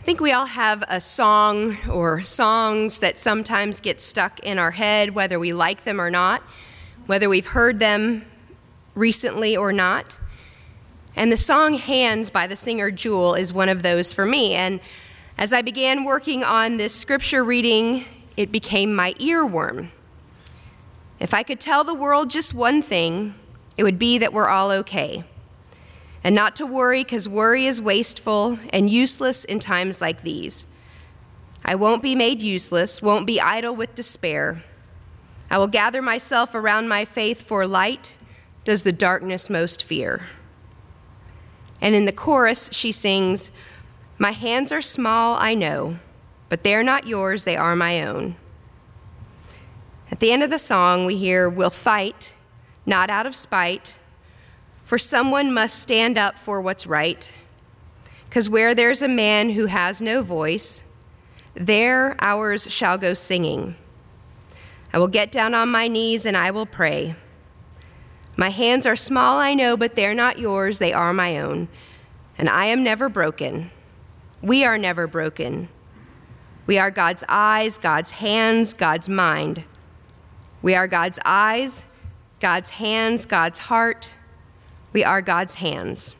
I think we all have a song or songs that sometimes get stuck in our head, whether we like them or not, whether we've heard them recently or not. And the song Hands by the singer Jewel is one of those for me. And as I began working on this scripture reading, it became my earworm. If I could tell the world just one thing, it would be that we're all okay. And not to worry, because worry is wasteful and useless in times like these. I won't be made useless, won't be idle with despair. I will gather myself around my faith, for light does the darkness most fear. And in the chorus, she sings, "My hands are small, I know, but they're not yours, they are my own." At the end of the song, we hear, "We'll fight, not out of spite, for someone must stand up for what's right. 'Cause where there's a man who has no voice, there ours shall go singing. I will get down on my knees and I will pray. My hands are small, I know, but they're not yours, they are my own. And I am never broken. We are never broken. We are God's eyes, God's hands, God's mind. We are God's eyes, God's hands, God's heart. We are God's hands."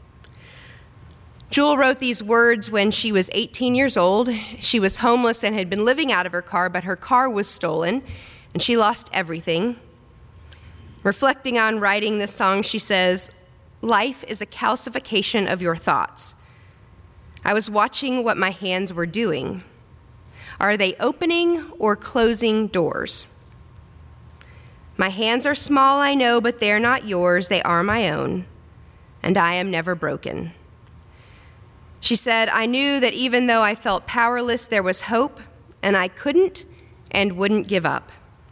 Jewel wrote these words when she was 18 years old. She was homeless and had been living out of her car, but her car was stolen, and she lost everything. Reflecting on writing this song, she says, "Life is a calcification of your thoughts. I was watching what my hands were doing. Are they opening or closing doors? My hands are small, I know, but they're not yours, they are my own, and I am never broken." She said, "I knew that even though I felt powerless, there was hope, and I couldn't and wouldn't give up."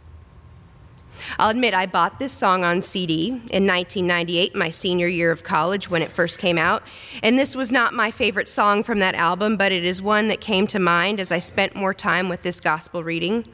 I'll admit I bought this song on CD in 1998, my senior year of college when it first came out, and this was not my favorite song from that album, but it is one that came to mind as I spent more time with this gospel reading.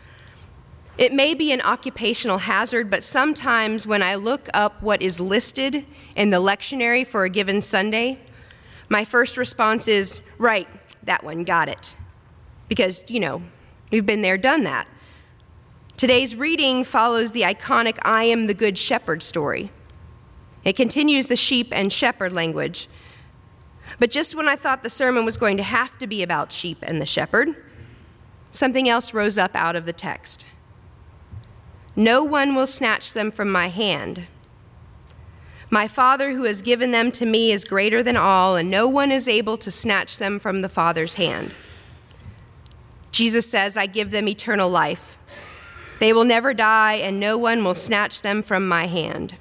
It may be an occupational hazard, but sometimes when I look up what is listed in the lectionary for a given Sunday, my first response is, right, that one, got it. Because, we've been there, done that. Today's reading follows the iconic I am the Good Shepherd story. It continues the sheep and shepherd language. But just when I thought the sermon was going to have to be about sheep and the shepherd, something else rose up out of the text. "No one will snatch them from my hand. My Father who has given them to me is greater than all, and no one is able to snatch them from the Father's hand." Jesus says, "I give them eternal life. They will never die, and no one will snatch them from my hand."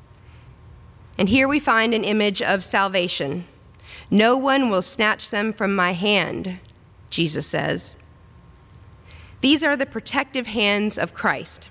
And here we find an image of salvation. "No one will snatch them from my hand," Jesus says. These are the protective hands of Christ.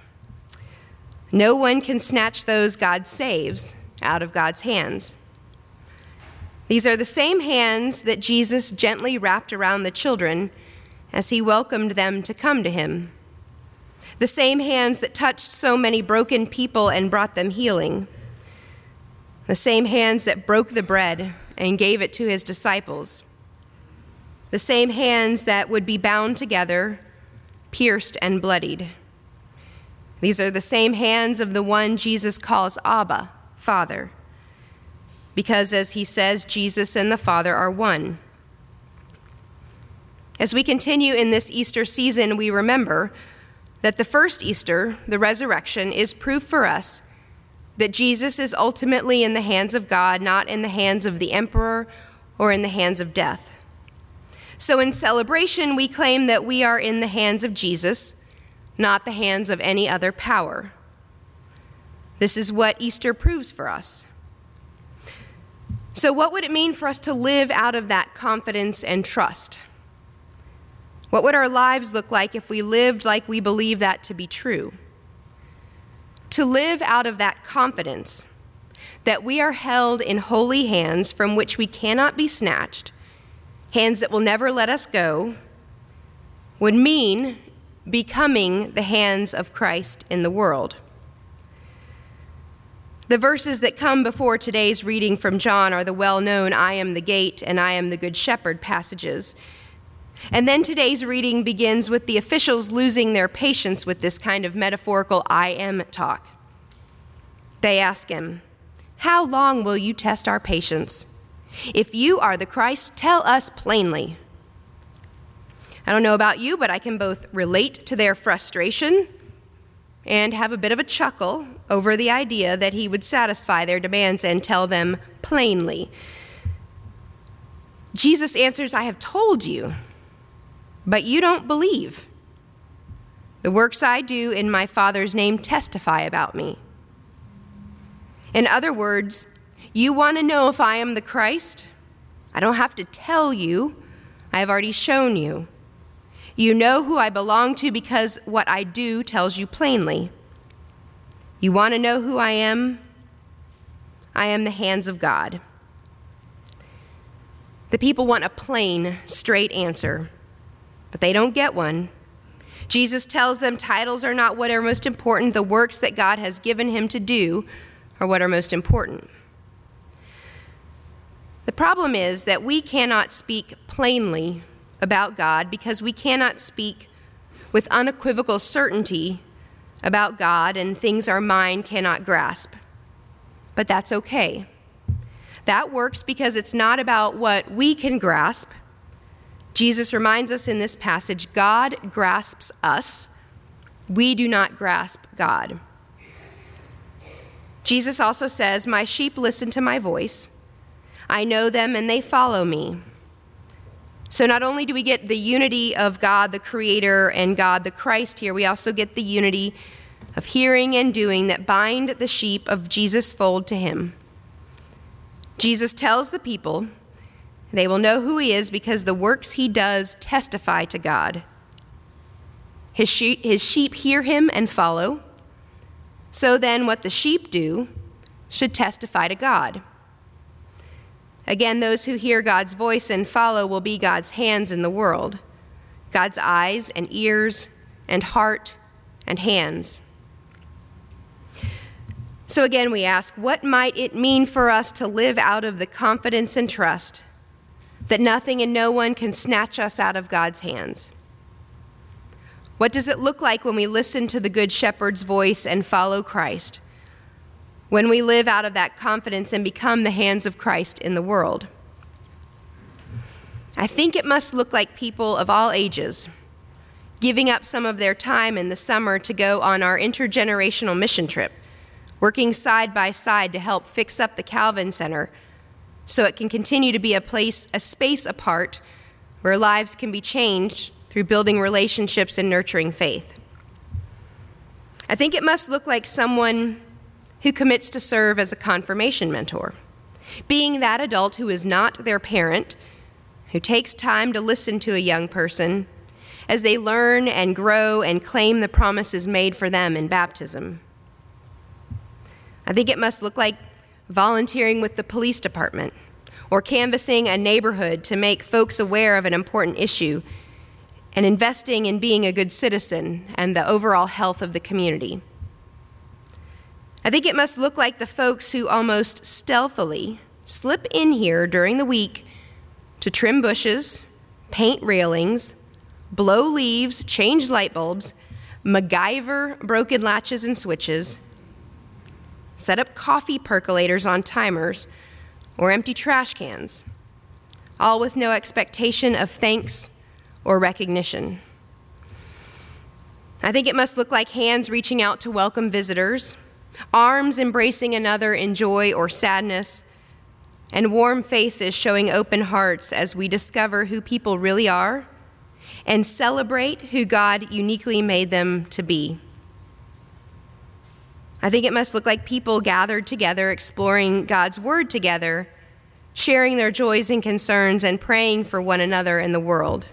No one can snatch those God saves out of God's hands. These are the same hands that Jesus gently wrapped around the children as he welcomed them to come to him. The same hands that touched so many broken people and brought them healing. The same hands that broke the bread and gave it to his disciples. The same hands that would be bound together, pierced and bloodied. These are the same hands of the one Jesus calls Abba, Father, because as he says, Jesus and the Father are one. As we continue in this Easter season, we remember that the first Easter, the resurrection, is proof for us that Jesus is ultimately in the hands of God, not in the hands of the emperor or in the hands of death. So in celebration, we claim that we are in the hands of Jesus, not the hands of any other power. This is what Easter proves for us. So what would it mean for us to live out of that confidence and trust? What would our lives look like if we lived like we believe that to be true? To live out of that confidence that we are held in holy hands from which we cannot be snatched, hands that will never let us go, would mean becoming the hands of Christ in the world. The verses that come before today's reading from John are the well-known "I am the gate" and "I am the good shepherd" passages. And then today's reading begins with the officials losing their patience with this kind of metaphorical "I am" talk. They ask him, "How long will you test our patience? If you are the Christ, tell us plainly." I don't know about you, but I can both relate to their frustration and have a bit of a chuckle over the idea that he would satisfy their demands and tell them plainly. Jesus answers, "I have told you, but you don't believe. The works I do in my Father's name testify about me." In other words, you want to know if I am the Christ? I don't have to tell you. I have already shown you. You know who I belong to because what I do tells you plainly. You want to know who I am? I am the hands of God. The people want a plain, straight answer, but they don't get one. Jesus tells them titles are not what are most important. The works that God has given him to do are what are most important. The problem is that we cannot speak plainly about God because we cannot speak with unequivocal certainty about God and things our mind cannot grasp. But that's okay. That works because it's not about what we can grasp. Jesus reminds us in this passage, God grasps us. We do not grasp God. Jesus also says, "My sheep listen to my voice. I know them and they follow me." So not only do we get the unity of God the Creator and God the Christ here, we also get the unity of hearing and doing that bind the sheep of Jesus' fold to him. Jesus tells the people they will know who he is because the works he does testify to God. His sheep hear him and follow. So then what the sheep do should testify to God. Again, those who hear God's voice and follow will be God's hands in the world, God's eyes and ears and heart and hands. So again, we ask, what might it mean for us to live out of the confidence and trust that nothing and no one can snatch us out of God's hands? What does it look like when we listen to the Good Shepherd's voice and follow Christ? When we live out of that confidence and become the hands of Christ in the world? I think it must look like people of all ages giving up some of their time in the summer to go on our intergenerational mission trip, working side by side to help fix up the Calvin Center so it can continue to be a space apart where lives can be changed through building relationships and nurturing faith. I think it must look like someone who commits to serve as a confirmation mentor, being that adult who is not their parent, who takes time to listen to a young person as they learn and grow and claim the promises made for them in baptism. I think it must look like volunteering with the police department or canvassing a neighborhood to make folks aware of an important issue and investing in being a good citizen and the overall health of the community. I think it must look like the folks who almost stealthily slip in here during the week to trim bushes, paint railings, blow leaves, change light bulbs, MacGyver broken latches and switches, set up coffee percolators on timers, or empty trash cans, all with no expectation of thanks or recognition. I think it must look like hands reaching out to welcome visitors, arms embracing another in joy or sadness, and warm faces showing open hearts as we discover who people really are and celebrate who God uniquely made them to be. I think it must look like people gathered together, exploring God's word together, sharing their joys and concerns, and praying for one another in the world.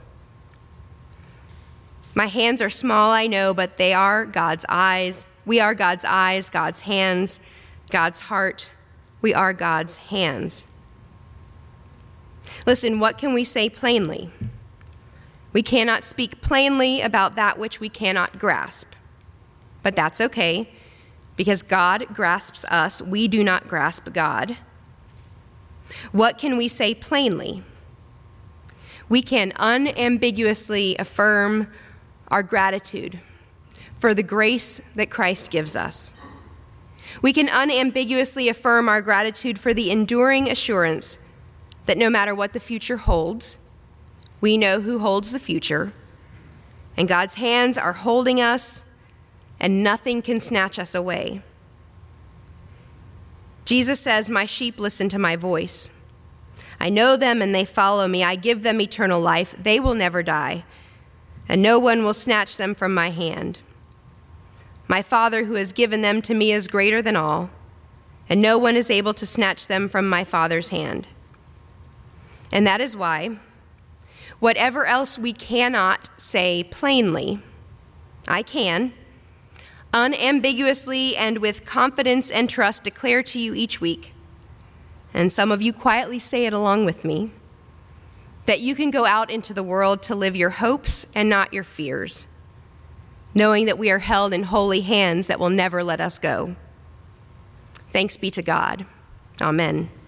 My hands are small, I know, but they are God's eyes. We are God's eyes, God's hands, God's heart. We are God's hands. Listen, what can we say plainly? We cannot speak plainly about that which we cannot grasp, but that's okay. Because God grasps us, we do not grasp God. What can we say plainly? We can unambiguously affirm our gratitude for the grace that Christ gives us. We can unambiguously affirm our gratitude for the enduring assurance that no matter what the future holds, we know who holds the future, and God's hands are holding us, and nothing can snatch us away. Jesus says, "My sheep listen to my voice. I know them and they follow me. I give them eternal life. They will never die, and no one will snatch them from my hand. My Father who has given them to me is greater than all, and no one is able to snatch them from my Father's hand." And that is why, whatever else we cannot say plainly, I can, unambiguously and with confidence and trust, declare to you each week, and some of you quietly say it along with me, that you can go out into the world to live your hopes and not your fears, knowing that we are held in holy hands that will never let us go. Thanks be to God. Amen.